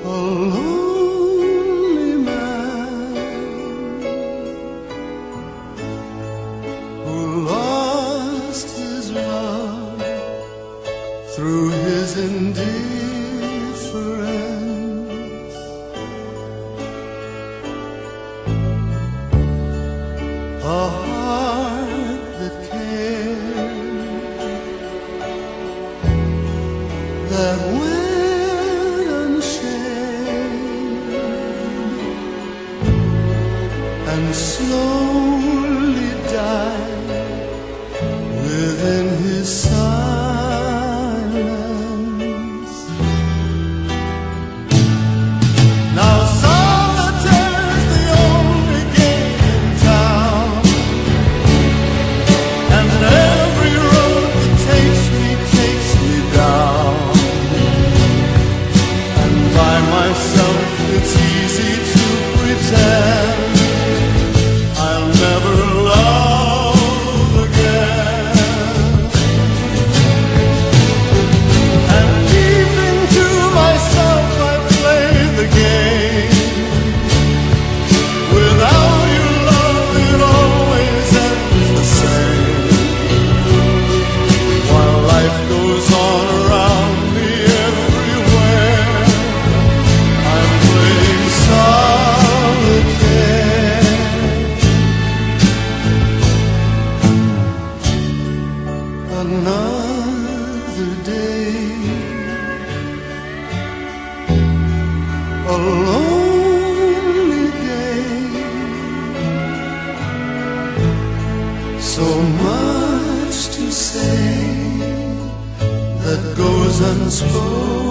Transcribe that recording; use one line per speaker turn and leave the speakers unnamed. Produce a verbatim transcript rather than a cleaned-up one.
a lonely man who lost his love through his indifference. A heart that cared, that went unshared and slowly died within his silence. Now solitaire's the only game in town, and every road that takes me takes me down. And by myself it's easy to pretend I'll never love again. And keeping to myself I play the game. Without your love it always ends the same. While life goes on around me everywhere, I'm playing solitaire. Another day, a lonely day, so much to say that goes unspoken.